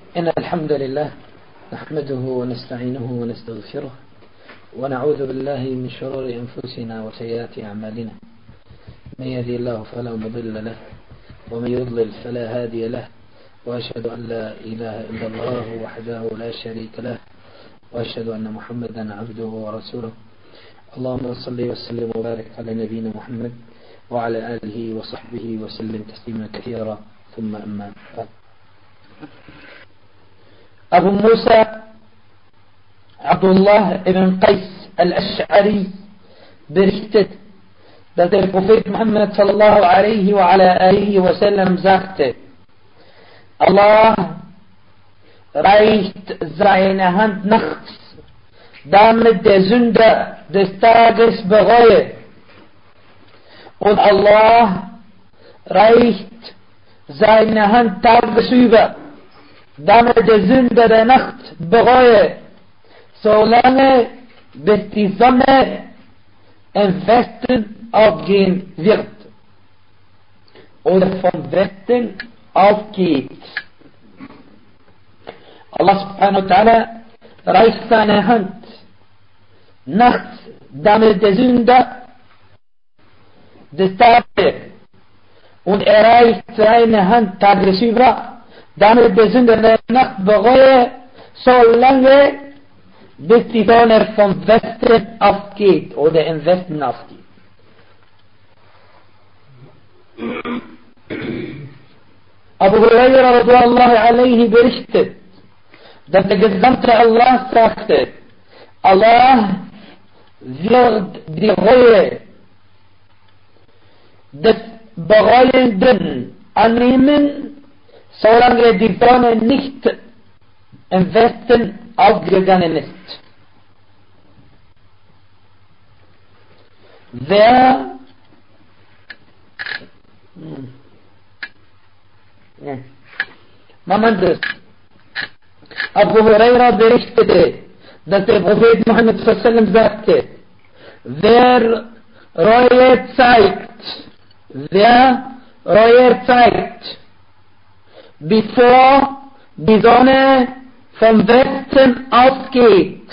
إن الحمد لله نحمده ونستعينه ونستغفره ونعوذ بالله من شرور أنفسنا وسيئات أعمالنا. من يهدي الله فلا مضل له ومن يضلل فلا هادي له، وأشهد أن لا إله إلا الله وحده لا شريك له، وأشهد أن محمدا عبده ورسوله. اللهم صل وسلم وبارك على نبينا محمد وعلى آله وصحبه وسلم تسليما كثيرا، ثم أما بعد. أبو موسى Abdullah ibn Qais al-Ash'ari berichtet, dass der Prophet Muhammad sallallahu alaihi wa ala alihi wa sallam sagte: Allah reicht seine Hand nachts, damit der Sünder des Tages bereue, und Allah reicht seine Hand tagsüber, damit der Sünder der Nacht bereue, solange bis die Sonne im Westen aufgehen wird oder vom Westen aufgeht. Allah subhanahu wa ta'ala reicht seine Hand nachts, damit der Sünder des Tages, und er reicht seine Hand tagsüber, damit der Sünder der Nacht bereue, solange bis die Sonne vom Westen aufgeht oder im Westen aufgeht. Abu Huraira radiyallahu anhu berichtet, dass der Gesandte Allah sagte: Allah wird die Reue des Bereuenden annehmen, solange die Sonne nicht im Westen aufgegangen ist. Abu Huraira berichtete, dass der Prophet Muhammad sallallahu alaihi wasallam sagte: Wer Reue zeigt, bevor die Sonne vom Westen aufgeht,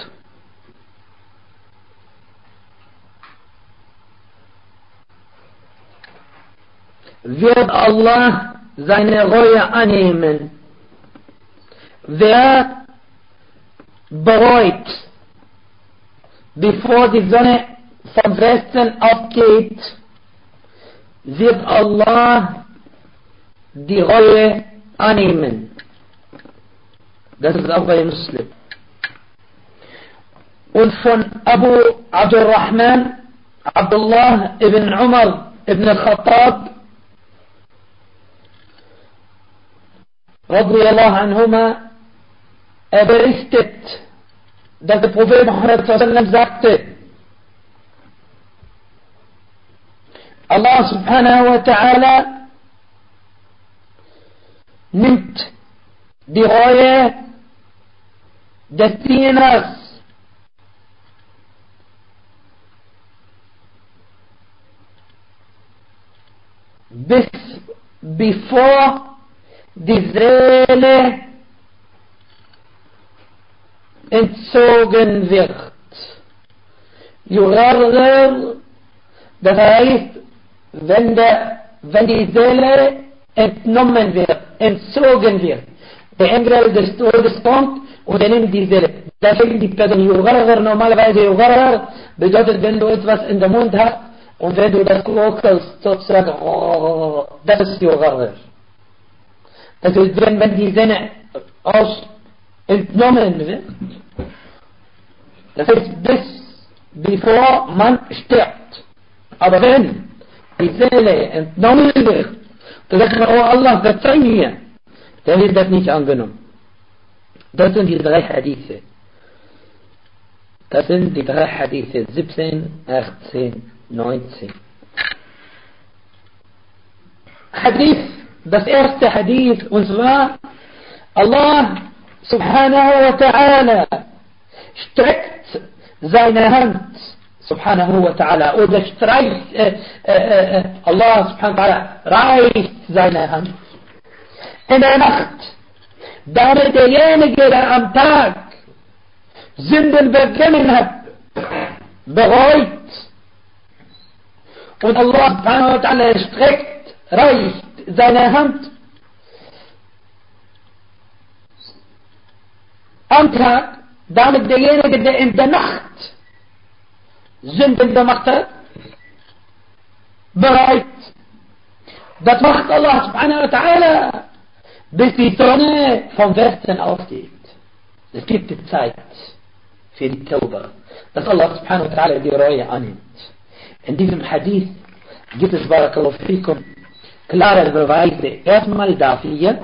wird Allah seine Reue annehmen. Wer bereut, bevor die Sonne vom Westen aufgeht, wird Allah die Reue annehmen. Das ist auch bei Muslim. Und von Abu Abdurrahman Abdullah ibn Umar ibn al-Khattab radiyallahu anhuma, berichtet, dass der Prophet Muhammad sallallahu alaihi wasallam sagte: Allah subhanahu wa ta'ala nimmt die Reue des Dieners bis bevor die Seele entzogen wird. Yugargar, das heißt, wenn die Seele entnommen wird, entzogen wird. Der Engel des Todes kommt und er nimmt die Seele. Deswegen die Person Yugargar, normalerweise Yugargar bedeutet, wenn du etwas in den Mund hast und wenn du das kokelst, sozusagen, das ist Yugargar. Das ist, wenn die Seele entnommen wird. Das ist bis bevor man stirbt. Aber wenn die Seele entnommen wird, dann sagt man: Oh Allah, verzeih mir, dann wird das nicht angenommen. Das sind die drei Hadithe. Das sind die drei Hadithe, 17, 18, 19. Hadith, das erste Hadith, und zwar: Allah subhanahu wa ta'ala streckt seine Hand, subhanahu wa ta'ala, oder streicht, Allah subhanahu wa ta'ala reicht seine Hand in der Nacht, damit derjenige, der am Tag Sünden begangen hat, bereut und Allah subhanahu wa ta'ala reicht seine Hand am Tag, damit derjenige, der in der Nacht Sünden gemacht hat, bereut. Das macht Allah subhanahu wa ta'ala, bis die Sonne vom Westen aufgeht. Es gibt die Zeit für die Tauba, dass Allah subhanahu wa ta'ala die Reue annimmt. In diesem Hadith gibt es, barakallahu fikum, klare Beweise. Erstmal dafür,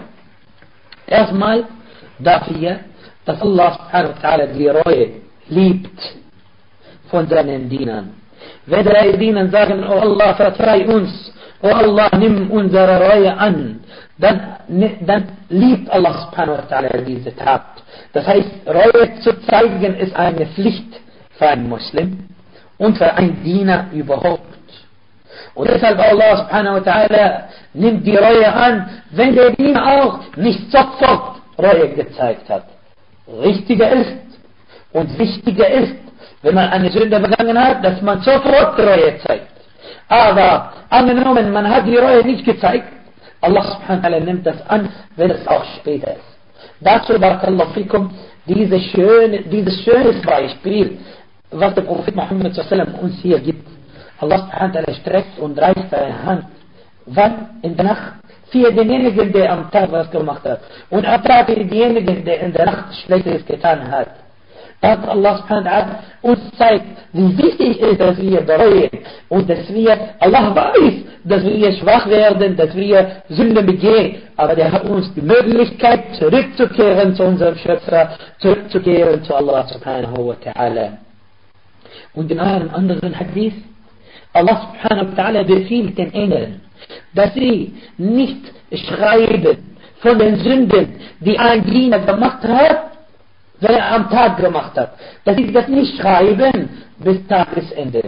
dass Allah subhanahu wa ta'ala die Reue liebt von seinen Dienern. Wenn die Diener sagen, oh Allah, verzeih uns, oh Allah, nimm unsere Reue an, dann liebt Allah subhanahu wa ta'ala diese Tat. Das heißt, Reue zu zeigen ist eine Pflicht für einen Muslim und für einen Diener überhaupt. Und deshalb Allah subhanahu wa ta'ala nimmt die Reue an, wenn der Diener auch nicht sofort Reue gezeigt hat. Richtiger ist und wichtiger ist, wenn man eine Sünde begangen hat, dass man sofort Reue zeigt. Aber angenommen, man hat die Reue nicht gezeigt, Allah subhanahu wa ta'ala nimmt das an, wenn es auch später ist. Dazu, barakallahu fikum, dieses schönes Beispiel, was der Prophet Muhammad sallam uns hier gibt. Allah subhanahu wa ta'ala streckt und reicht seine Hand. Wann? In der Nacht. Für denjenigen, der am Tag was gemacht hat. Und am Tag für denjenigen, der in der Nacht Schlechtes getan hat. Dass Allah subhanahu wa ta'ala uns zeigt, wie wichtig ist, dass wir bereuen. Und dass wir, Allah weiß, dass wir schwach werden, dass wir Sünde begehen. Aber der hat uns die Möglichkeit, zurückzukehren zu unserem Schöpfer, zurückzukehren zu Allah subhanahu wa ta'ala. Und in einem anderen Hadith, Allah subhanahu wa ta'ala befiehlt den Engeln, dass sie nicht schreiben von den Sünden, die ein Diener gemacht hat, wenn er am Tag gemacht hat. Dass sie das nicht schreiben bis Tagesende.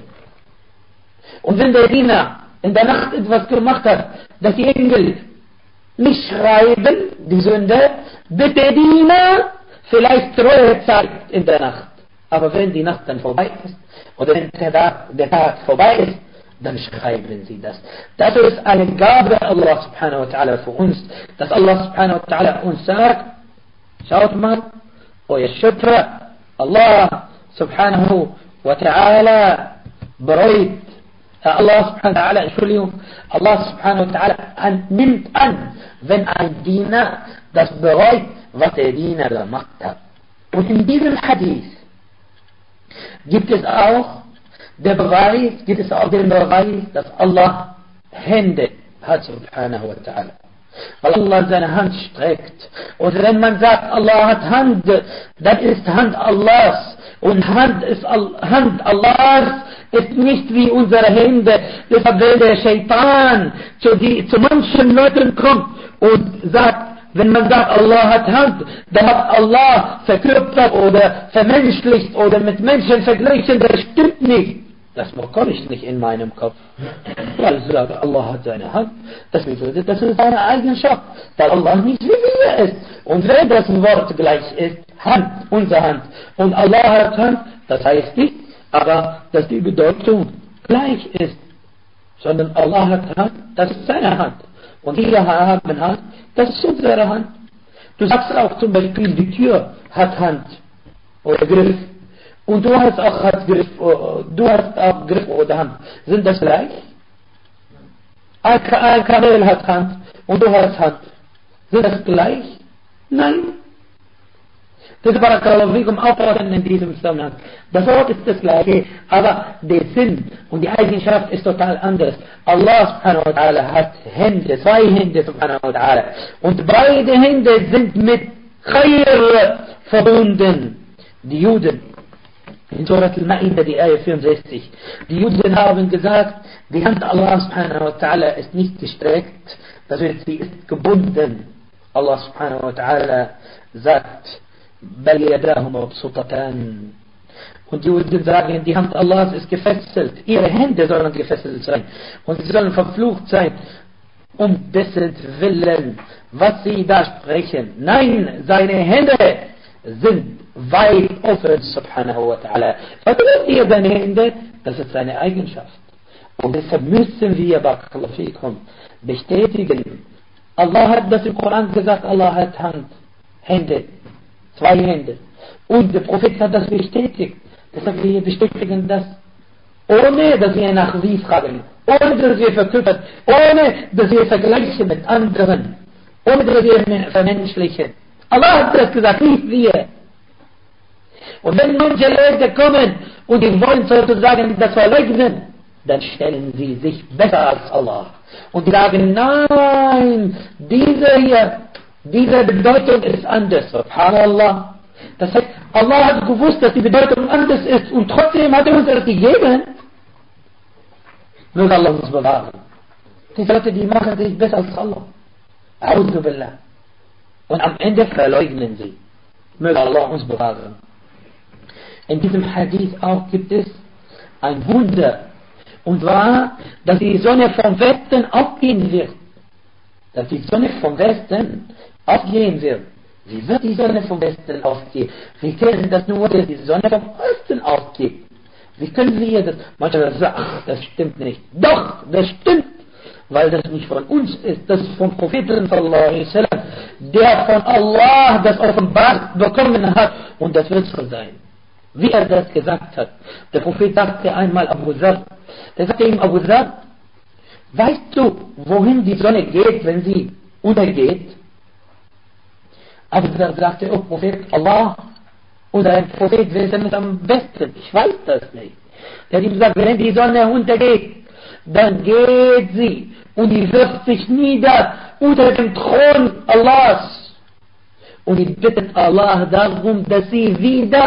Und wenn der Diener in der Nacht etwas gemacht hat, dass die Engel nicht schreiben, die Sünde, bis der Diener vielleicht Treue zeigt in der Nacht. Aber wenn die Nacht dann vorbei ist, oder wenn der Tag vorbei ist, dann schreiben sie das. Das ist eine Gabe Allah subhanahu wa ta'ala für uns, dass Allah subhanahu wa ta'ala uns sagt, schaut mal, euer Schöpfer, Allah subhanahu wa ta'ala bereut, Allah subhanahu wa ta'ala nimmt an, wenn ein Diener das bereut, was der Diener gemacht hat. Und in diesem Hadith gibt es auch den Beweis, dass Allah Hände hat, subhanahu wa ta'ala. Weil Allah seine Hand streckt. Und wenn man sagt, Allah hat Hand, dann ist Hand Allahs. Und Hand Allahs ist nicht wie unsere Hände. Deshalb, wenn der Shaitan zu manchen Leuten kommt und sagt, wenn man sagt, Allah hat Hand, dann hat Allah verkörpert oder vermenschlicht oder mit Menschen verglichen, das stimmt nicht. Das bekomme ich nicht in meinem Kopf. Weil ich sage, Allah hat seine Hand, das bedeutet, das ist seine Eigenschaft, weil Allah nicht wie wir ist. Und wenn das Wort gleich ist, Hand, unsere Hand, und Allah hat Hand, das heißt nicht, aber dass die Bedeutung gleich ist, sondern Allah hat Hand, das ist seine Hand. Und wir haben Hand, das ist unsere Hand. Du sagst auch zum Beispiel, die Tür hat Hand oder Griff. Und du hast auch Griff oder Hand. Sind das gleich? Ein Kamel hat Hand und du hast Hand. Sind das gleich? Nein. Das Barakallahu aufpassen in diesem Zusammenhang. Das Wort ist das gleiche, aber der Sinn und die Eigenschaft ist total anders. Allah subhanahu wa ta'ala hat Hände, zwei Hände subhanahu wa ta'ala. Und beide Hände sind mit Khair verbunden. Die Juden, in Surat al-Ma'idah, die Ayah 64, die Juden haben gesagt, die Hand Allah subhanahu wa ta'ala ist nicht gestreckt, das heißt, sie ist gebunden. Allah subhanahu wa ta'ala sagt, بل يداه مبسوطتان. Und die Juden sagen, die Hand Allahs ist gefesselt. Ihre Hände sollen gefesselt sein. Und sie sollen verflucht sein. dessen Willen, was sie da sprechen. Nein, seine Hände sind weit offen, subhanahu wa ta'ala. Was sind ihr seine Hände? Das ist seine Eigenschaft. Und deshalb müssen wir, barakallahu fikum, bestätigen. Allah hat das im Koran gesagt, Allah hat Hände, 2 Hände. Und der Prophet hat das bestätigt. Deshalb wir bestätigen das, ohne dass wir nach sie fragen, ohne dass wir verkörpern, ohne dass wir vergleichen mit anderen, ohne dass wir vermenschlichen. Allah hat das gesagt, nicht wir. Und wenn manche Leute kommen und die wollen sozusagen das verleugnen, dann stellen sie sich besser als Allah. Und die sagen, nein, diese Bedeutung ist anders. Subhanallah. Das heißt, Allah hat gewusst, dass die Bedeutung anders ist und trotzdem hat er uns das gegeben. Möge Allah uns bewahren. Die Leute, die machen sich besser als Allah. A'udhu billah. Und am Ende verleugnen sie. Möge Allah uns bewahren. In diesem Hadith auch gibt es ein Wunder. Und zwar, dass die Sonne vom Westen aufgehen wird. Dass die Sonne vom Westen aufgehen wird. Wie wird die Sonne vom Westen aufgehen? Wir kennen das nur, dass die Sonne vom Osten aufgeht. Wie können wir das? Manchmal sagen, ach, das stimmt nicht. Doch, das stimmt. Weil das nicht von uns ist, das ist vom Propheten sallallahu alaihi wasallam, der von Allah das offenbart bekommen hat. Und das wird so sein. Wie er das gesagt hat. Der Prophet sagte einmal Abu Dharr, der sagte ihm, Abu Dharr, weißt du, wohin die Sonne geht, wenn sie untergeht? Abu Dharr sagte, oh Prophet, Allah und ein Prophet wissen es am besten. Ich weiß das nicht. Der hat ihm gesagt, wenn die Sonne untergeht, dann geht sie und die wirft sich nieder unter dem Thron Allahs. Und die bittet Allah darum, dass sie wieder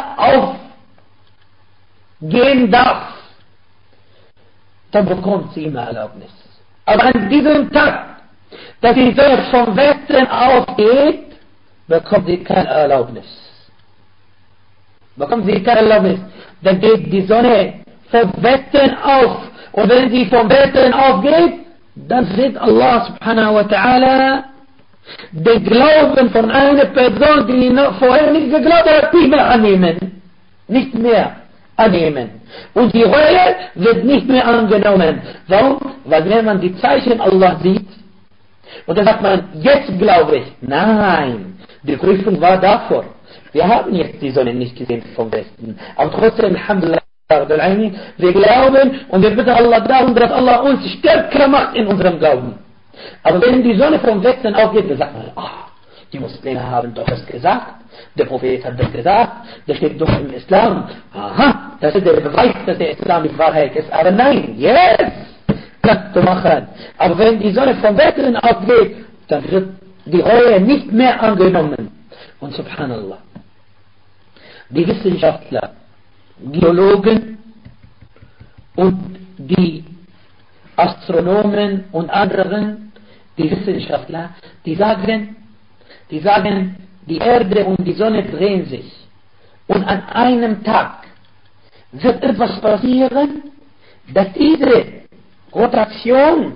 aufgehen darf. Dann bekommt sie immer Erlaubnis. Aber an diesem Tag, dass die Sonne vom Westen aufgeht, bekommt sie keine Erlaubnis. Bekommt sie keine Erlaubnis. Dann geht die Sonne vom Westen auf. Und wenn sie vom Westen aufgeht, dann wird Allah subhanahu wa ta'ala den Glauben von einer Person, die noch vorher nicht geglaubt hat, nicht mehr annehmen. Nicht mehr annehmen. Und die Reue wird nicht mehr angenommen. Warum? Weil wenn man die Zeichen Allah sieht, und dann sagt man, jetzt glaube ich. Nein, die Prüfung war davor. Wir haben jetzt die Sonne nicht gesehen vom Westen. Aber trotzdem, alhamdulillah, wir glauben und wir bitten Allah darum, dass Allah uns stärker macht in unserem Glauben. Aber wenn die Sonne vom Westen aufgeht, dann sagt man, ach, die Muslime haben doch das gesagt, der Prophet hat das gesagt, das steht doch im Islam. Aha, das ist der Beweis, dass der Islam die Wahrheit ist. Aber nein, jetzt kannst du machen. Aber wenn die Sonne vom Westen aufgeht, dann wird die Reue nicht mehr angenommen. Und subhanallah, die Wissenschaftler, Geologen und die Astronomen und anderen, die Wissenschaftler, die sagen, die Erde und die Sonne drehen sich. Und an einem Tag wird etwas passieren, dass diese Rotation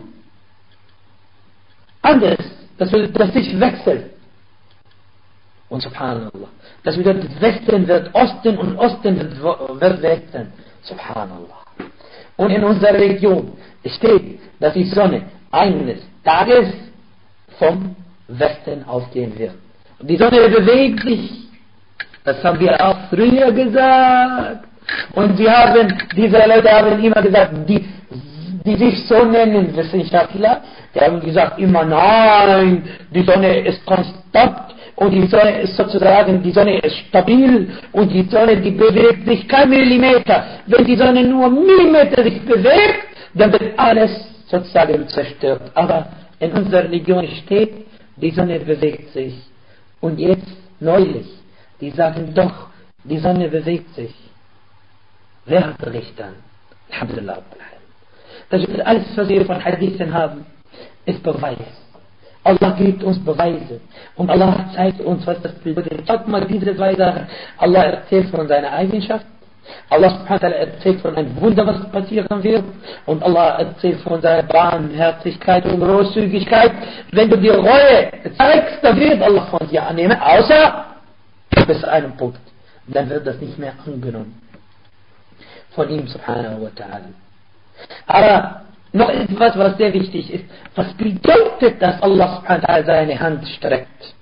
anders, dass sich wechselt. Und subhanallah, das bedeutet, Westen wird Osten und Osten wird Westen. Subhanallah. Und in unserer Region steht, dass die Sonne eines Tages vom Westen aufgehen wird. Und die Sonne bewegt sich. Das haben wir auch früher gesagt. Und diese Leute haben immer gesagt, die sich so nennen, Wissenschaftler, die haben gesagt immer, nein, die Sonne ist konstant. Und die Sonne ist sozusagen, die Sonne ist stabil und die Sonne, die bewegt sich kein Millimeter. Wenn die Sonne nur Millimeter sich bewegt, dann wird alles sozusagen zerstört. Aber in unserer Religion steht, die Sonne bewegt sich. Und jetzt, neulich, die sagen doch, die Sonne bewegt sich. Wer hat recht dann? Alhamdulillah. Das ist alles, was wir von Hadithen haben, ist Beweis. Allah gibt uns Beweise. Und Allah zeigt uns, was das bedeutet. Schaut mal diese 2 Sachen. Allah erzählt von seiner Eigenschaft Allah subhanahu wa ta'ala erzählt von einem Wunder, was passieren wird. Und Allah erzählt von seiner Barmherzigkeit und Großzügigkeit. Wenn du die Reue zeigst, dann wird Allah von dir annehmen, außer bis zu einem Punkt. Dann wird das nicht mehr angenommen. Von ihm subhanahu wa ta'ala. Aber noch etwas, was sehr wichtig ist. Was bedeutet, dass Allah subhanahu wa ta'ala seine Hand streckt?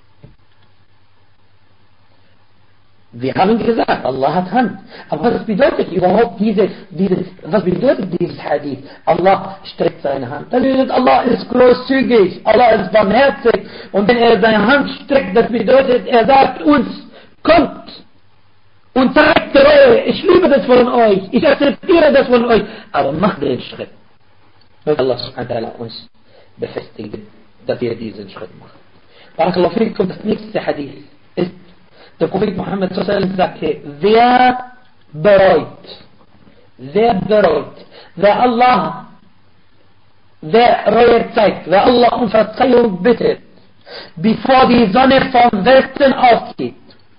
Wir haben gesagt, Allah hat Hand. Aber was bedeutet überhaupt was bedeutet dieses Hadith? Allah streckt seine Hand. Das bedeutet, Allah ist großzügig, Allah ist barmherzig. Und wenn er seine Hand streckt, das bedeutet, er sagt uns, kommt und zeigt Reue, ich liebe das von euch, ich akzeptiere das von euch, aber macht den Schritt. Möge Allah subhanahu wa ta'ala uns befestigen, dass wir diesen Schritt machen. Barakallahu fikum, das nächste Hadith ist, der Prophet Muhammad sagte, wer bereut, wer Reue zeigt, wer Allah um Verzeihung bittet, bevor die Sonne vom Westen aufgeht,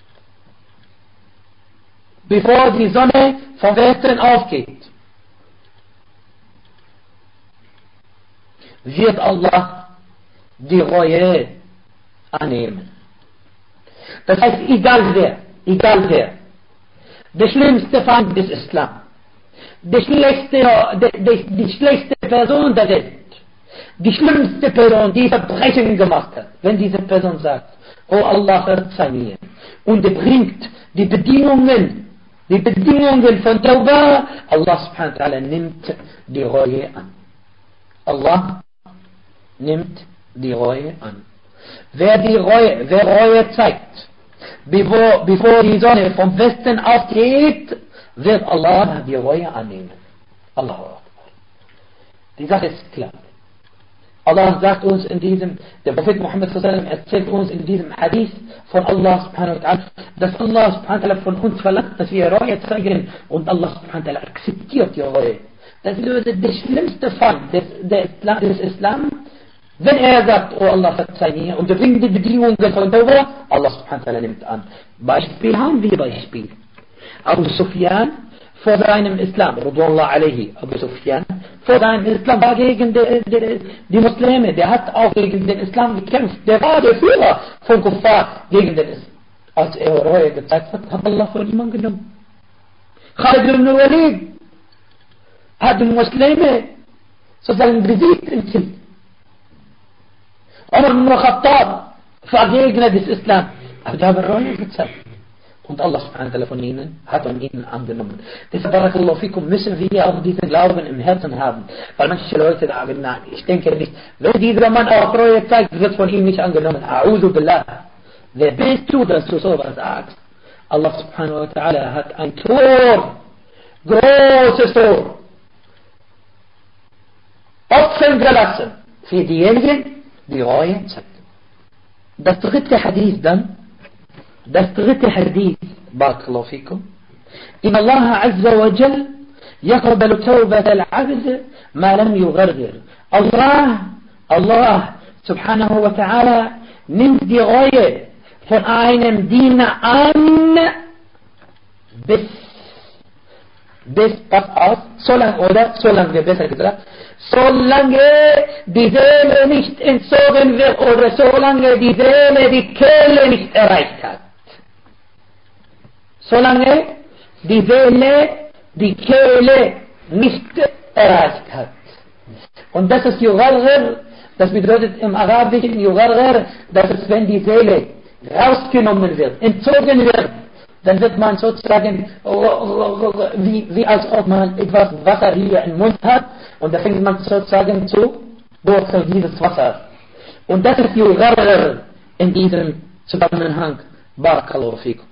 wird Allah die Reue annehmen. Das heißt, egal wer, der schlimmste Feind des Islam, die schlechteste Person der Welt, die schlimmste Person, die Verbrechen gemacht hat, wenn diese Person sagt, oh Allah, verzeih mir, und er bringt die Bedingungen von Tawbah, Allah subhanahu wa ta'ala nimmt die Reue an. Allah nimmt die Reue an. Wer Reue zeigt, bevor die Sonne vom Westen aufgeht, wird Allah die Reue annehmen. Allahu Akbar. Die Sache ist klar. Allah sagt uns der Prophet Muhammad erzählt uns in diesem Hadith von Allah subhanahu wa ta'ala, dass Allah subhanahu wa ta'ala von uns verlangt, dass wir Reue zeigen, und Allah subhanahu wa ta'ala akzeptiert die Reue. Das bedeutet, der schlimmste Fall des Islam, wenn er sagt, oh Allah, verzeih mir, und er bringt die Bedingungen von Tawbah, Allah subhanahu wa ta'ala nimmt an. Beispiel. Abu Sufyan vor seinem Islam, Radullah alaihi, Abu Sufyan, vor seinem Islam war gegen die Muslime, der hat auch gegen den Islam gekämpft, der war der Führer von Kuffar gegen den Islam. Als er Reue gezeigt hat Allah von ihm angenommen. Khalid ibn Walid hat die Muslime sozusagen besiegt im Krieg. Umar ibn Khattab war Gegner des Islam, aber der hat Reue gezeigt. Und Allah subhanahu wa ta'ala von ihnen hat ihnen angenommen. Deshalb, barakallahu fikum, müssen wir auch diesen Glauben im Herzen haben. Weil manche Leute sagen, nein, ich denke nicht, wenn dieser Mann auch Reue zeigt, wird von ihm nicht angenommen. A'udhu billah. Wer bist du, dass du sowas sagst? Allah subhanahu wa ta'ala hat ein Tor, großes Tor, offen gelassen für diejenigen, die Reue zeigen. Das dritte Hadith, بارك الله فيكم، إن الله عز وجل يقبل توبة العبد ما لم يغرغر. Allah subhanahu wa ta'ala nimmt die Reue von einem Diener an, solange die Seele nicht entzogen wird oder solange die Seele die Kehle nicht erreicht hat. Solange die Seele die Kehle nicht erreicht hat. Und das ist Yugharghir, das bedeutet im Arabischen Yugharghir, das ist, wenn die Seele rausgenommen wird, entzogen wird, dann wird man sozusagen, wie als ob man etwas Wasser hier im Mund hat, und da fängt man sozusagen zu durch dieses Wasser. Und das ist Yugharghir in diesem Zusammenhang. Barakallahu fikum.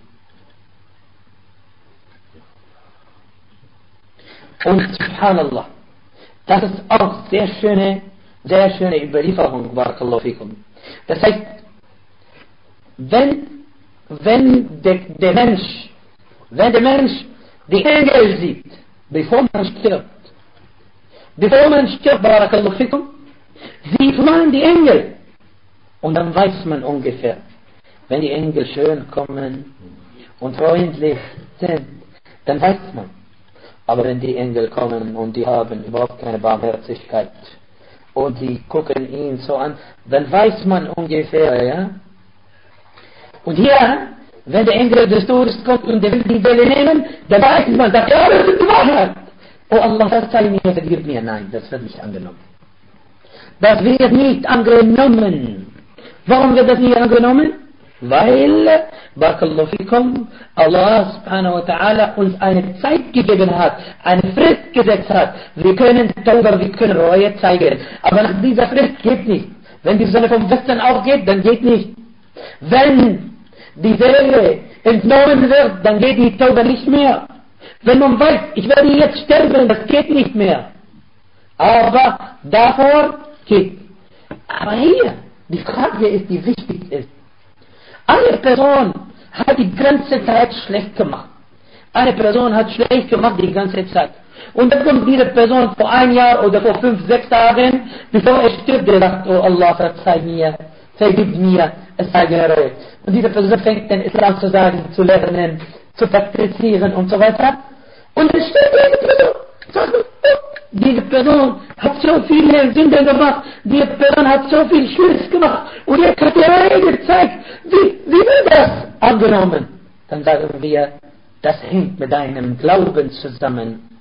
Und subhanallah, das ist auch sehr schöne Überlieferung, barakallahu fikum. Das heißt, wenn der Mensch die Engel sieht, bevor man stirbt, barakallahu fikum, sieht man die Engel. Und dann weiß man ungefähr, wenn die Engel schön kommen und freundlich sind, dann weiß man. Aber wenn die Engel kommen und die haben überhaupt keine Barmherzigkeit und die gucken ihn so an, dann weiß man ungefähr, ja. Und hier, wenn der Engel des Todes kommt und der will die Welle nehmen, dann weiß man, sagt, ja, das ist die Wahrheit. Oh Allah, verzeih mir, vergib mir. Nein, das wird nicht angenommen. Das wird nicht angenommen. Warum wird das nicht angenommen? Weil, Barakallahu fikum, Allah subhanahu wa ta'ala uns eine Zeit gegeben hat, eine Frist gesetzt hat. Wir können Tauber, wir können Reue zeigen. Aber nach dieser Frist geht nicht. Wenn die Sonne vom Westen aufgeht, dann geht nicht. Wenn die Seele entnommen wird, dann geht die Tauber nicht mehr. Wenn man weiß, ich werde jetzt sterben, das geht nicht mehr. Aber davor geht. Aber hier, die Frage ist, die wichtig ist. Eine Person hat die ganze Zeit schlecht gemacht. Eine Person hat schlecht gemacht die ganze Zeit. Und dann kommt diese Person vor 1 Jahr oder vor 5, 6 Tagen, bevor er stirbt, der sagt, oh Allah, verzeih mir, vergib mir, es sei Reue. Und diese Person fängt den Islam zu sagen, zu lernen, zu praktizieren und so weiter. Und dann stirbt diese Person. Diese Person hat so viele Sünden gemacht, diese Person hat so viel Schlimmes gemacht und jetzt hat er Reue gezeigt. Wie wird das angenommen? Dann sagen wir, das hängt mit deinem Glauben zusammen.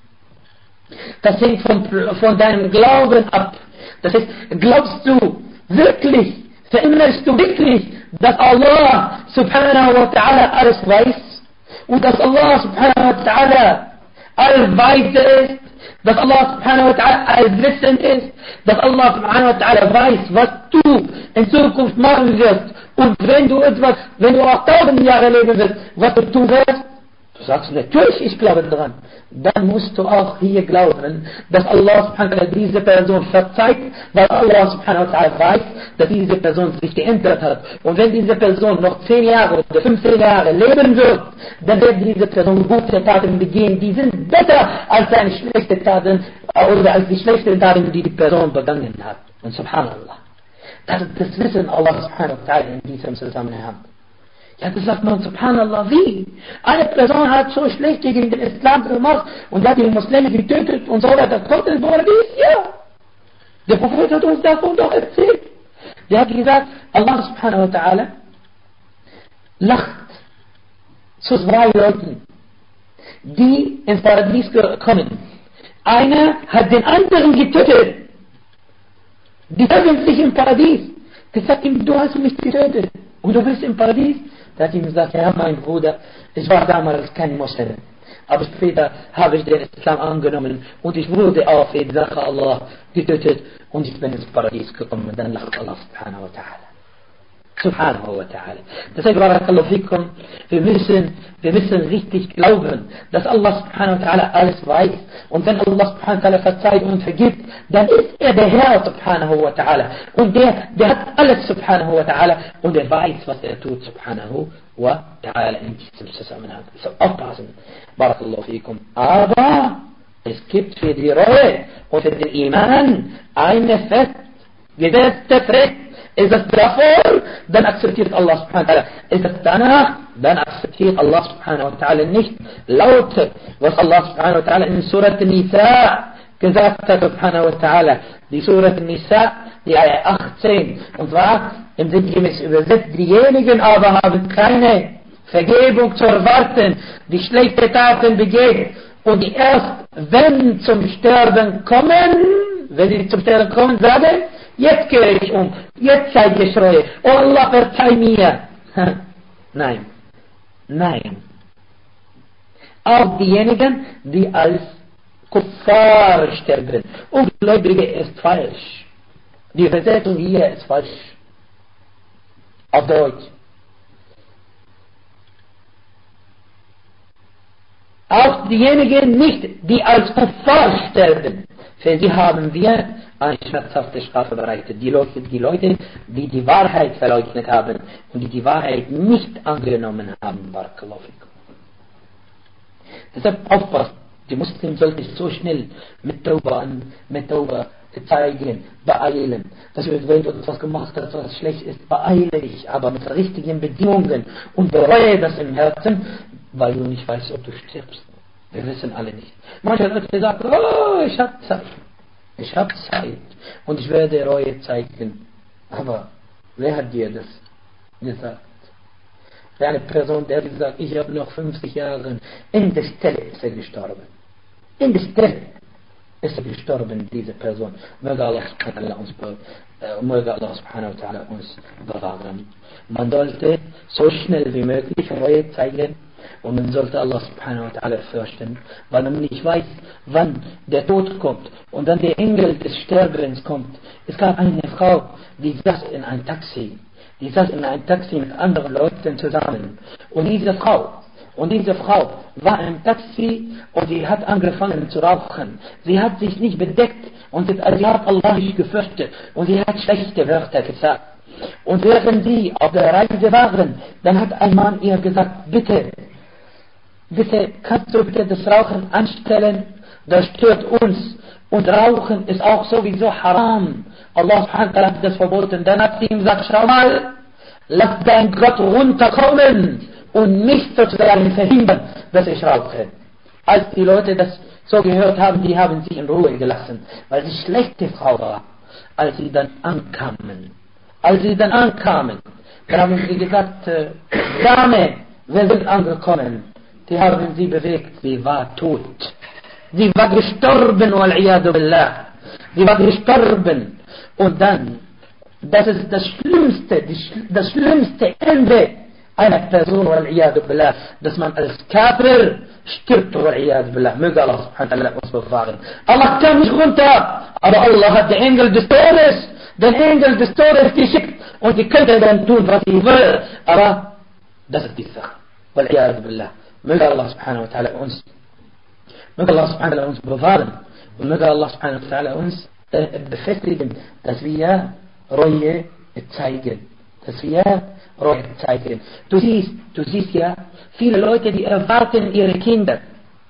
Das hängt von deinem Glauben ab. Das heißt, glaubst du wirklich, verinnerst du wirklich, dass Allah subhanahu wa ta'ala alles weiß und dass Allah subhanahu wa ta'ala allweise ist, dass Allah subhanahu wa ta'ala allwissend ist, dass Allah subhanahu wa ta'ala weiß, was du in Zukunft machen wirst und wenn du auch 1000 Jahre leben wirst, was du tun wirst. Du sagst natürlich, ich glaube daran. Dann musst du auch hier glauben, dass Allah subhanahu wa ta'ala diese Person verzeiht, weil Allah subhanahu wa ta'ala weiß, dass diese Person sich geändert hat. Und wenn diese Person noch 10 Jahre oder 15 Jahre leben wird, dann wird diese Person gute Taten begehen, die sind besser als seine schlechten Taten oder als die schlechten Taten, die die Person begangen hat. Und subhanallah. Das wissen Allah subhanahu wa ta'ala in diesem Zusammenhang. Ja, das sagt man, subhanallah, wie? Eine Person hat so schlecht gegen den Islam gemacht und hat die Muslime getötet und so weiter. Kommt ins Paradies? Ja. Der Prophet hat uns davon doch erzählt. Der hat gesagt, Allah subhanahu wa ta'ala lacht zu 2 Leuten, die ins Paradies kommen. Einer hat den anderen getötet. Die treffen sich im Paradies. Der sagt ihm, du hast mich getötet und du bist im Paradies. Da hat ihm gesagt, ja mein Bruder, ich war damals kein Muslim, aber später habe ich den Islam angenommen und ich wurde auch für die Sache Allah getötet und ich bin ins Paradies gekommen. Dann lacht Allah subhanahu wa ta'ala. Subhanahu wa ta'ala. Deshalb, barakallahu fikum, wir müssen richtig glauben, dass Allah subhanahu wa ta'ala alles weiß. Und wenn Allah subhanahu wa ta'ala verzeiht und vergibt, dann ist er der Herr subhanahu wa ta'ala. Und der hat alles subhanahu wa ta'ala und er weiß, was er tut subhanahu wa ta'ala in diesem Zusammenhang. So aufpassen. Barakallahu fikum. Aber es gibt für die Reue und für den Iman eine festgesetzte Frist. Ist es davor, dann akzeptiert Allah subhanahu wa ta'ala. Ist es danach, dann akzeptiert Allah subhanahu wa ta'ala nicht. Laut, was Allah subhanahu wa ta'ala in Surat Nisa gesagt hat subhanahu wa ta'ala. Die Surat Nisa, die Ayah 18. Und zwar, im Sinngemäß übersetzt, diejenigen aber haben keine Vergebung zu erwarten, die schlechte Taten begehen und die erst, wenn zum Sterben kommen, wenn sie zum Sterben kommen, sagen, jetzt kehre ich um, jetzt zeige ich Reue, oh Allah, verzeih mir. Nein, nein. Auch diejenigen, die als Kuffar sterben. Ungläubige ist falsch. Die Übersetzung hier ist falsch. Auf Deutsch. Auch diejenigen nicht, die als Kuffar sterben. Für sie haben wir eine schmerzhafte Strafe bereitet. Die Leute, die die Wahrheit verleugnet haben und die Wahrheit nicht angenommen haben. Barakallahu fikum. Deshalb aufpassen. Die Muslimen sollten sich so schnell mit Tauba zeigen, beeilen. Dass wenn du etwas gemacht hast, was schlecht ist, beeile dich, aber mit richtigen Bedingungen und bereue das im Herzen, weil du nicht weißt, ob du stirbst. Wir wissen alle nicht. Manche Leute sagen, oh, ich habe Zeit. Ich habe Zeit. Und ich werde Reue zeigen. Aber wer hat dir das gesagt? Eine Person, der sagt, ich habe noch 50 Jahre, in der Stelle ist er gestorben. In der Stelle ist er gestorben, diese Person. Möge Allah subhanahu wa ta'ala uns bewahren. Man sollte so schnell wie möglich Reue zeigen und man sollte Allah subhanahu wa ta'ala fürchten, weil man nicht weiß, wann der Tod kommt und dann der Engel des Sterbens kommt. Es gab eine Frau, die saß in einem Taxi. Die saß in einem Taxi mit anderen Leuten zusammen. Und diese Frau war im Taxi und sie hat angefangen zu rauchen. Sie hat sich nicht bedeckt und sie hat Allah nicht gefürchtet und sie hat schlechte Wörter gesagt. Und während sie auf der Reise waren, dann hat ein Mann ihr gesagt, bitte, kannst du bitte das Rauchen anstellen? Das stört uns. Und Rauchen ist auch sowieso haram. Allah subhanahu wa ta'ala hat das verboten. Dann hat sie ihm gesagt, schau mal, lass dein Gott runterkommen und mich sozusagen verhindern, dass ich rauche. Als die Leute das so gehört haben, die haben sie in Ruhe gelassen, weil sie schlechte Frau war. Als sie dann ankamen, dann haben sie gesagt, Dame, wir sind angekommen. Die haben sie bewegt, sie war tot. Sie war gestorben, wal-iyadu billah. Sie war gestorben. Und dann, das ist das schlimmste Ende einer Person, wal-iyadu billah, dass man als Kafir stirbt, wal-iyadu billah. Möge Allah subhanahu wa ta'ala uns bewahren. Allah kam nicht runter, aber Allah hat den Engel des Todes geschickt und die könnte dann tun, was sie will. Aber das ist die Sache. Wal-iyadu billah. Möge Allah subhanahu wa ta'ala uns bewahren und möge Allah subhanahu wa ta'ala uns befestigen, dass wir Reue zeigen. Du siehst ja, viele Leute, die erwarten ihre Kinder.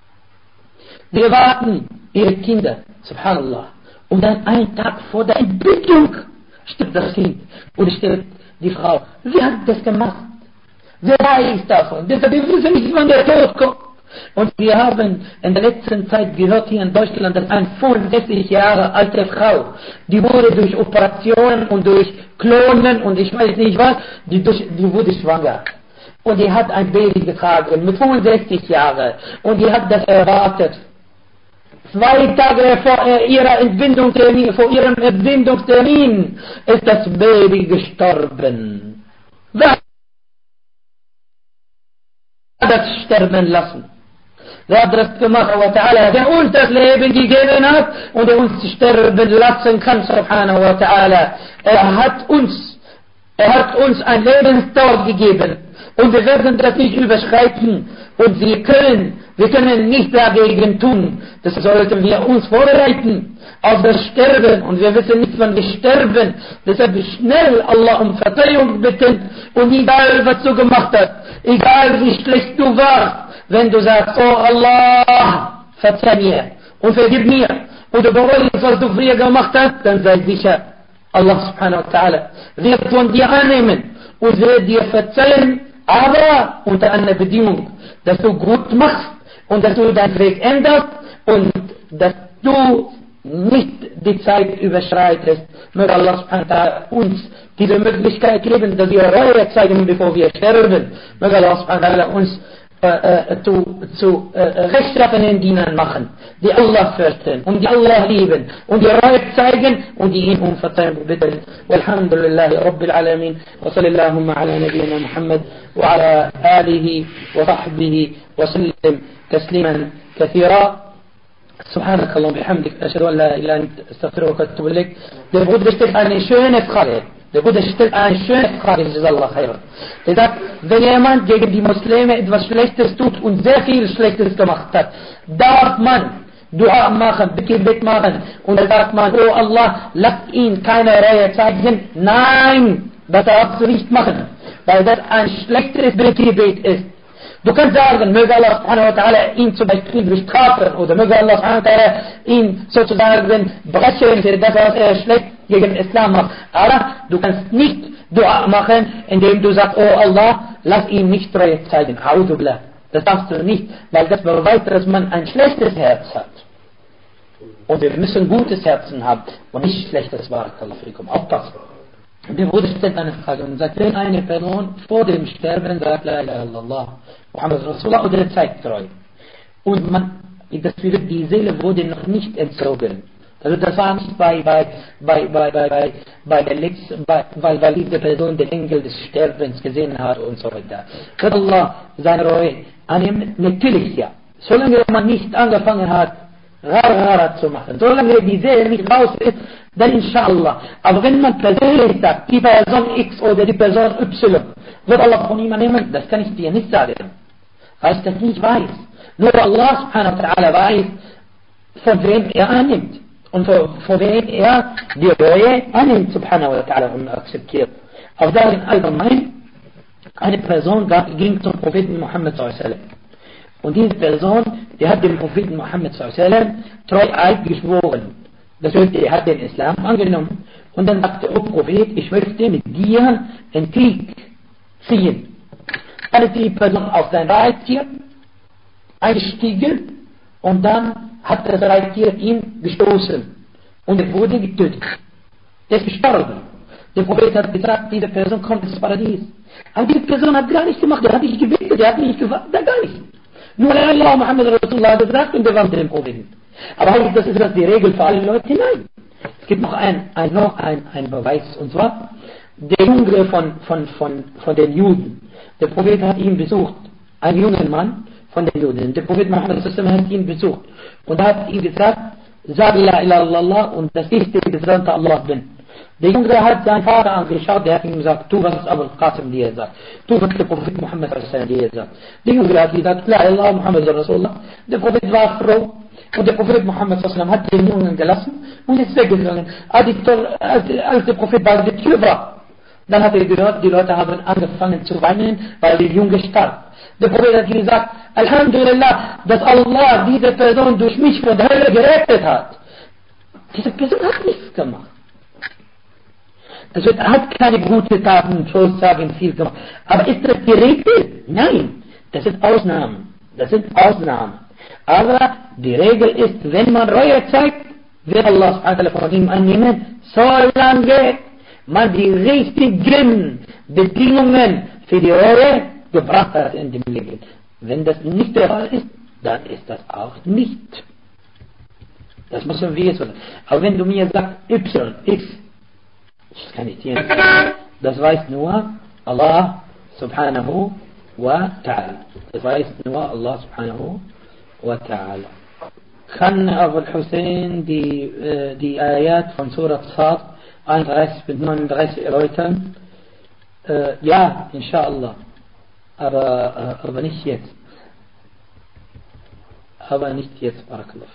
Subhanallah. Und dann einen Tag vor der Entbindung stirbt das Kind und stirbt die Frau. Wer hat das gemacht? Wer weiß davon? Wir wissen nicht, wann der Tod kommt. Und wir haben in der letzten Zeit gehört hier in Deutschland, dass eine 65 Jahre alte Frau, die wurde durch Operationen und durch Klonen und ich weiß nicht was, die wurde schwanger. Und die hat ein Baby getragen mit 65 Jahren und die hat das erwartet. 2 Tage vor ihrem Entbindungstermin ist das Baby gestorben. Wer hat das sterben lassen? Wer hat das gemacht, der uns das Leben gegeben hat und der uns sterben lassen kann, subhanahu wa ta'ala. Er hat uns ein Lebensdauer gegeben und wir werden das nicht überschreiten und wir können nicht dagegen tun. Das sollten wir uns vorbereiten auf das Sterben und wir wissen nicht, wann wir sterben. Deshalb schnell Allah um Verzeihung bitten und egal was du gemacht hast, egal wie schlecht du warst, wenn du sagst, oh Allah, verzeih mir und vergib mir und du bereust, was du früher gemacht hast, dann sei sicher, Allah subhanahu wa ta'ala wird von dir annehmen und wird dir verzeihen, aber unter einer Bedingung, dass du gut machst und dass du deinen Weg änderst und dass du nicht die Zeit überschreitest. Möge Allah subhanahu wa ta'ala uns diese Möglichkeit geben, dass wir Reue zeigen, bevor wir sterben. Möge Allah subhanahu wa ta'ala uns zu rechtschaffenen Dienern machen, die Allah fürchten und die Allah lieben und die Reue zeigen und die ihn um Verzeihung bitten. Walhamdulillahi Rabbil Alamin wa sallallahu ala nabiyyina Muhammad wa ala alihi wa sahbihi wa sallim tasliman kathira. سبحانك اللهم وبحمدك أشهد أن لا إله إلا أنت أستغفرك وأتوب إليك. Der Bruder stellt eine schöne Frage. Jazakallah khairan. Der sagt, wenn jemand gegen die Muslime etwas Schlechtes tut und sehr viel Schlechtes gemacht hat, darf man Dua machen, Gebet machen und dann sagt man, oh Allah, lass ihn keine Reue zeigen. Nein, das darfst du nicht machen, weil das ein schlechtes Gebet ist. Du kannst sagen, möge Allah subhanahu wa ta'ala ihn zum Beispiel bestrafen oder möge Allah subhanahu wa ta'ala ihn sozusagen brechen für das, was er schlecht gegen Islam macht. Aber du kannst nicht Dua machen, indem du sagst, oh Allah, lass ihn nicht Reue zeigen. A'udhu billah. Das darfst du nicht, weil das beweist, dass man ein schlechtes Herz hat. Und wir müssen gutes Herzen haben und nicht schlechtes. Barakallahu fikum. Aufpassen. Der Bruder stellt eine Frage und sagt, wenn eine Person vor dem Sterben sagt, La ilaha illallah, Muhammad Rasulullah, oder zeigt treu. Und das wird, die Seele wurde noch nicht entzogen. Also das war nicht weil diese Person den Engel des Sterbens gesehen hat und so weiter. Wird Allah seine Reue annehmen? Natürlich ja. Solange man nicht angefangen hat, Rara zu machen, solange die Seele nicht raus ist, dann inshallah. Aber wenn man persönlich sagt, die Person X oder die Person Y, wird Allah von ihm annehmen? Das kann ich dir nicht sagen, weil ich das nicht weiß. Nur Allah subhanahu wa ta'ala weiß, von wem er annimmt. Und von wem er die Reue annimmt, subhanahu wa ta'ala, und akzeptiert. Auch darin allgemein, eine Person ging zum Propheten Muhammad sallallahu alaihi wasallam. Und diese Person, die hat dem Propheten Muhammad sallallahu alaihi wasallam Treueid geschworen. Das heißt, er hat den Islam angenommen. Und dann sagte, oh Prophet, ich möchte mit dir in Krieg ziehen. Dann ist die Person auf sein Reittier eingestiegen und dann hat das Reittier ihn gestoßen und er wurde getötet. Er ist gestorben. Der Prophet hat gesagt, diese Person kommt ins Paradies. Aber diese Person hat gar nichts gemacht, er hat nicht gebetet, er hat nicht gewartet, gar nichts. Nur Allah Muhammad Rasulullah hat gesagt und der war mit dem Propheten. Aber heißt ist das die Regel für alle Leute? Nein. Es gibt noch ein Beweis, und zwar der Junge von den Juden. Der Prophet hat ihn besucht, ein junger Mann von den Juden. Der Prophet Muhammad hat ihn besucht und hat ihm gesagt, sag la ilaha illallah und dass ich der Gesandte Allah bin. Der Junge hat seinen Vater angeschaut, der hat ihm gesagt, tu was Abu al-Qasim dir sagt, tu was der Prophet Muhammad dir sagt. Der Junge hat gesagt, la ilaha Muhammad Rasulullah. Der Prophet war froh und der Prophet Muhammad hat den Jungen gelassen und ist weggegangen. Als der Prophet bei der Tür war, dann hat er gehört, die Leute haben angefangen zu weinen, weil der Junge starb. Der Prophet hat gesagt, Alhamdulillah, dass Allah diese Person durch mich von der Hölle gerettet hat. Diese Person hat nichts gemacht. Also er hat keine guten Taten, Trostsagen viel gemacht. Aber ist das die Regel? Nein, das sind Ausnahmen. Das sind Ausnahmen. Aber die Regel ist, wenn man Reue zeigt, wird Allah subhanahu von ihm annehmen, solange man die richtigen Bedingungen für die Reue gebracht hat in dem Leben. Wenn das nicht der Fall ist, dann ist das auch nicht. Das müssen wir jetzt sagen. Aber wenn du mir sagst, Y, X, das kann ich dir nicht sagen. Das weiß nur Allah subhanahu wa ta'ala. Das weiß nur Allah subhanahu wa ta'ala. Kann Abu al-Hussein die Ayat von Surah Sad 31 bis 39 erläutern? Ja, inshallah. Aber nicht jetzt. Aber nicht jetzt, Barakallahu.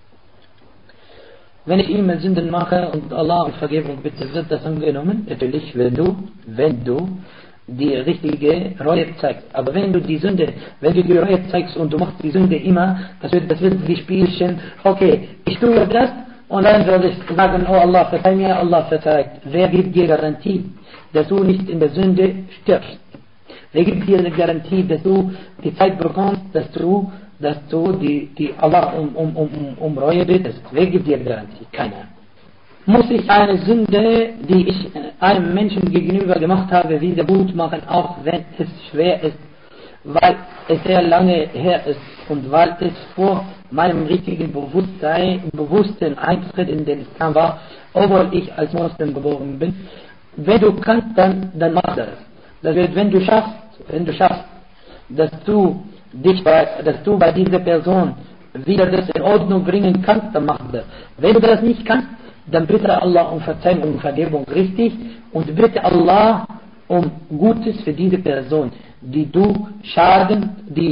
Wenn ich ihm Sünden mache und Allah um Vergebung bitte, wird das angenommen? Natürlich, wenn du die richtige Reue zeigst. Aber wenn du die Reue zeigst und du machst die Sünde immer, das wird wie Spielchen, okay, ich tue das und dann werde ich sagen, oh Allah, verzeih mir, Allah verzeiht. Wer gibt dir Garantie, dass du nicht in der Sünde stirbst? Wer gibt dir eine Garantie, dass du die Zeit bekommst, dass du die Allah um Reue bittest? Wer gibt dir Garantie? Keiner. Muss ich eine Sünde, die ich einem Menschen gegenüber gemacht habe, wieder gut machen, auch wenn es schwer ist, weil es sehr lange her ist und weil es vor meinem richtigen bewussten Eintritt in den Islam war, obwohl ich als Muslim geboren bin? Wenn du kannst, dann mach das. Das wird, wenn du schaffst, dass du bei dieser Person wieder das in Ordnung bringen kannst, dann mach das. Wenn du das nicht kannst, dann bitte Allah um Verzeihung und Vergebung richtig und bitte Allah um Gutes für diese Person, die du Schaden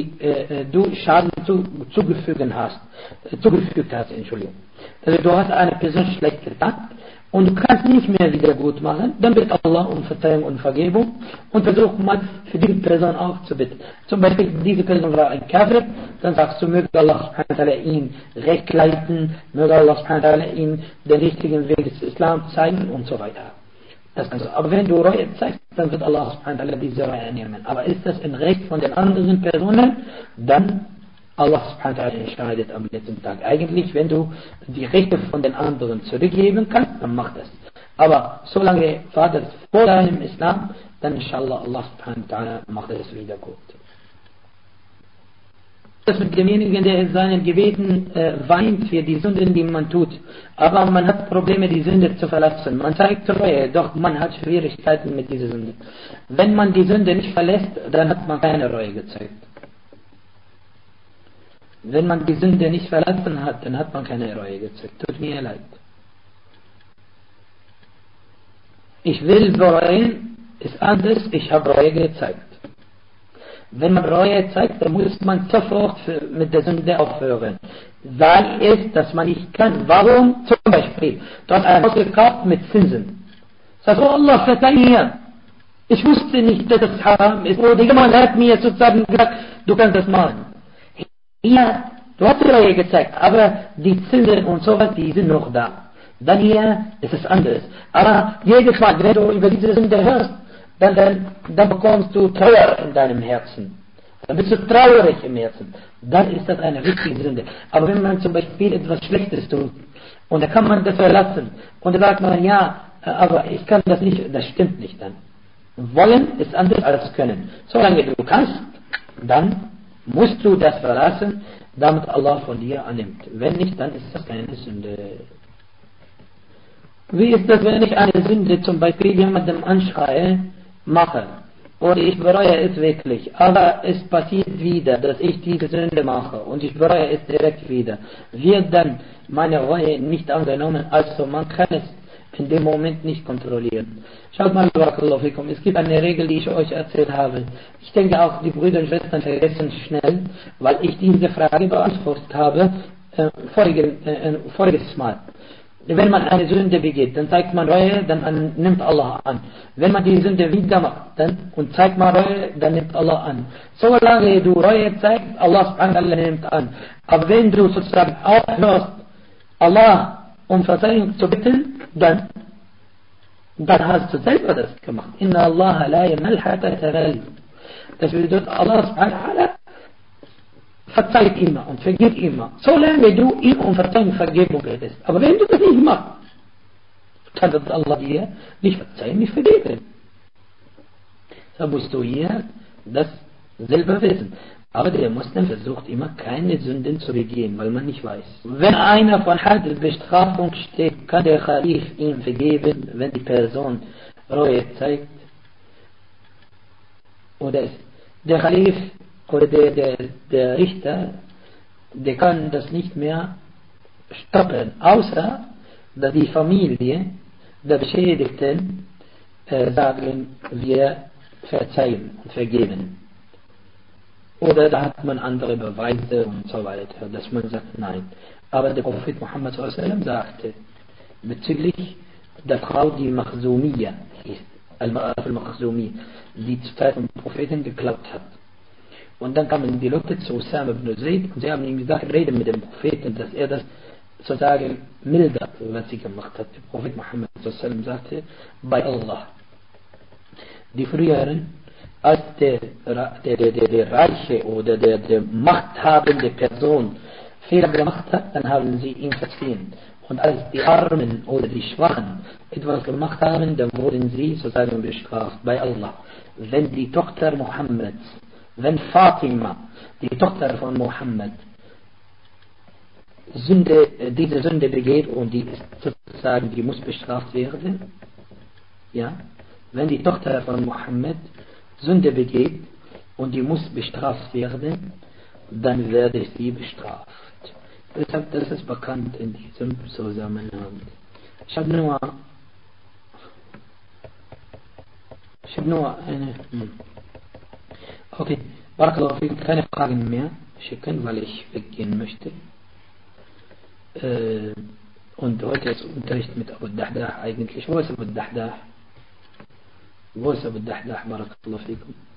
zugefügt hast, Entschuldigung. Also du hast eine Person schlecht getan und du kannst nicht mehr wieder gut machen, dann bitte Allah um Verzeihung und Vergebung und versuch mal für diese Person auch zu bitten. Zum Beispiel, diese Person war ein Kafir, dann sagst du, möge Allah subhanahu wa ta'ala ihn recht leiten, möge Allah subhanahu wa ta'ala ihn den richtigen Weg des Islam zeigen und so weiter. Das also, aber wenn du Reue zeigst, dann wird Allah subhanahu wa ta'ala diese Reue annehmen. Aber ist das im Recht von den anderen Personen, dann Allah subhanahu wa ta'ala entscheidet am letzten Tag. Eigentlich, wenn du die Rechte von den anderen zurückgeben kannst, dann mach das. Aber solange war das vor deinem Islam, dann inshallah Allah subhanahu wa ta'ala macht es wieder gut. Das mit demjenigen, der in seinen Gebeten weint für die Sünden, die man tut. Aber man hat Probleme, die Sünde zu verlassen. Man zeigt Reue, doch man hat Schwierigkeiten mit dieser Sünde. Wenn man die Sünde nicht verlässt, dann hat man keine Reue gezeigt. Wenn man die Sünde nicht verlassen hat, dann hat man keine Reue gezeigt. Tut mir leid. Ich will bereuen, ist anders, ich habe Reue gezeigt. Wenn man Reue zeigt, dann muss man sofort mit der Sünde aufhören. Sei es, dass man nicht kann. Warum? Zum Beispiel, du hast ein Haus gekauft mit Zinsen. Sagst du, Allah, verzeih mir. Ich wusste nicht, dass es haram ist. Oder jemand hat mir sozusagen gesagt, du kannst das machen. Hier, du hast Reue gezeigt, aber die Zinsen und sowas, die sind noch da. Dann hier ist es anders. Aber jedes Mal, wenn du über diese Sünde hörst, dann bekommst du Trauer in deinem Herzen. Dann bist du traurig im Herzen. Dann ist das eine richtige Sünde. Aber wenn man zum Beispiel etwas Schlechtes tut, und da kann man das verlassen, und da sagt man, ja, aber ich kann das nicht, das stimmt nicht dann. Wollen ist anders als können. Solange du kannst, dann musst du das verlassen, damit Allah von dir annimmt. Wenn nicht, dann ist das keine Sünde. Wie ist das, wenn ich eine Sünde zum Beispiel jemandem anschreie, mache, oder ich bereue es wirklich, aber es passiert wieder, dass ich diese Sünde mache und ich bereue es direkt wieder, wird dann meine Reue nicht angenommen, also man kann es in dem Moment nicht kontrollieren. Schaut mal, Barakallahu fikum, es gibt eine Regel, die ich euch erzählt habe. Ich denke auch, die Brüder und Schwestern vergessen schnell, weil ich diese Frage beantwortet habe, voriges Mal. Wenn man eine Sünde begeht, dann zeigt man Reue, dann nimmt Allah an. Wenn man die Sünde wieder macht und zeigt man Reue, dann nimmt Allah an. Solange du Reue zeigst, Allah subhanahu wa ta'ala nimmt an. Aber wenn du sozusagen aufhörst, Allah um Verzeihung zu bitten, dann hast du selber das gemacht. Inna Allah la yamal hatta tamal. Das bedeutet, Allah subhanahu wa ta'ala verzeiht immer und vergibt immer, solange du ihm um Verzeihung Vergebung bittest. Aber wenn du das nicht machst, kann das Allah dir nicht verzeihen, nicht vergeben. Da musst du hier das selber wissen. Aber der Muslim versucht immer, keine Sünden zu begehen, weil man nicht weiß. Wenn einer von Bestrafung steht, kann der Khalif ihm vergeben, wenn die Person Reue zeigt. Oder der Khalif oder der Richter, der kann das nicht mehr stoppen, außer dass die Familie der Beschädigten sagen, wir verzeihen und vergeben. Oder da hat man andere Beweise und so weiter, dass man sagt, nein. Aber der Prophet Muhammad s.a.w. sagte, bezüglich der Frau, die Makhzumiyya ist, Al-Makhzumi, die zur Zeit des Propheten geglaubt hat. Und dann kamen die Leute zu Usama ibn Zayd und sie haben ihm gesagt, rede mit dem Propheten, dass er das sozusagen mildert, was sie gemacht hat. Der Prophet Muhammad s.a.w. sagte, bei Allah. Die früheren, als der reiche oder der machthabende Person Fehler gemacht hat, dann haben sie ihn verziehen. Und als die Armen oder die Schwachen etwas gemacht haben, dann wurden sie sozusagen bestraft bei Allah. Wenn die Tochter Mohammeds, wenn Fatima, die Tochter von Mohammed, diese Sünde begeht und die ist sozusagen, die muss bestraft werden, ja, wenn die Tochter von Mohammed Sünde begeht und die muss bestraft werden, dann werde sie bestraft. Deshalb, das ist bekannt in diesem Zusammenhang. Ich habe nur eine... Okay, Barakallahu fikum, keine Fragen mehr schicken, weil ich weggehen möchte. Und heute ist Unterricht mit Abu Dahdah eigentlich. Wo ist Abu Dahdah? Barakallahu fikum.